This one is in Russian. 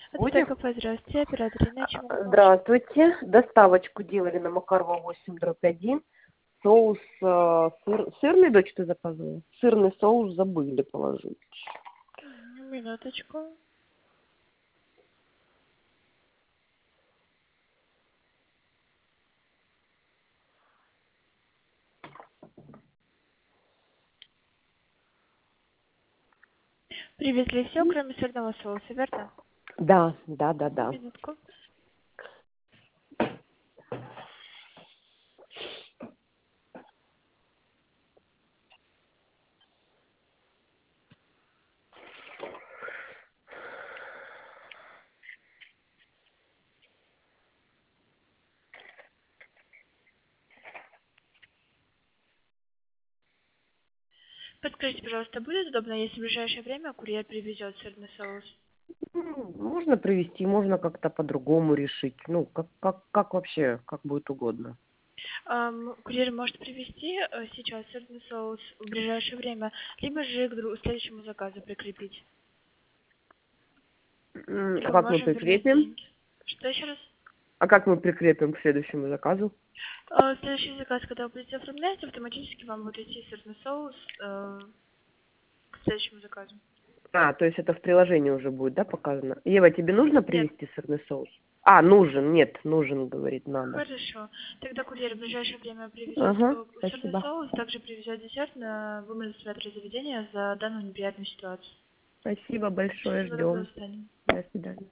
Это Будем? ТКП, здравствуйте, оператор Ирина, чем могу помочь? Здравствуйте. Доставочку делали на Макарова 8/1. Соус сырный, дочь, ты заказывала? Сырный соус забыли положить. Минуточку. Привезли все, кроме сырного соуса, верно? Да. Минутку. Подскажите, пожалуйста, будет удобно, если в ближайшее время курьер привезет сырный соус? Можно привезти, можно как-то по-другому решить. Ну, как вообще, как будет угодно. Курьер может привезти сейчас сырный соус в ближайшее время, либо же к следующему заказу прикрепить. А Либо как мы можем вернуть прикрепим? деньги. Что еще раз? А как мы прикрепим к следующему заказу? Следующий заказ, когда вы будете оформлять, автоматически вам будет идти сырный соус к следующему заказу. То есть это в приложении уже будет, да, показано? Ева, тебе нужно Нет. привезти сырный соус? Нужен, нет, нужен, говорит, надо. Хорошо. Тогда курьер в ближайшее время привезет Ага, сырный спасибо. соус, также привезет десерт на в администратора заведения за данную неприятную ситуацию. Спасибо большое, Всего доброго, ждем. до свидания. До свидания.